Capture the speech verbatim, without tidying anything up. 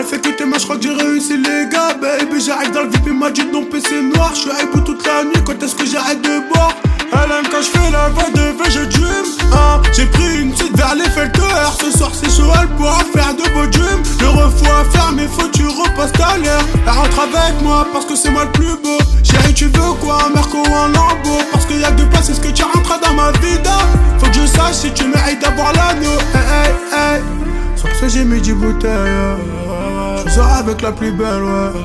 Elle fait que tes mains, je crois que j'ai réussi les gars. Baby j'arrive dans le V I P, m'a dit ton P C noir. Je suis à bout toute la nuit, quand est-ce que j'arrête de boire? Elle aime quand je fais la voix de V G Dream hein. J'ai pris une petite vers les felteurs. Ce soir c'est chaud, elle pourra faire de beaux dreams. Le refou à faire mais faut tu repasses ta l'air. Elle rentre avec moi parce que c'est moi le plus beau. Chérie tu veux quoi, un Merco ou un Lambo? Parce qu'il y a que deux places, c'est ce que tu rentres dans ma vida. Faut que je sache si tu mérites d'avoir l'anneau. Hey hey hey. Sur ce j'ai mis dix bouteilles. Je sors avec la plus belle ouais.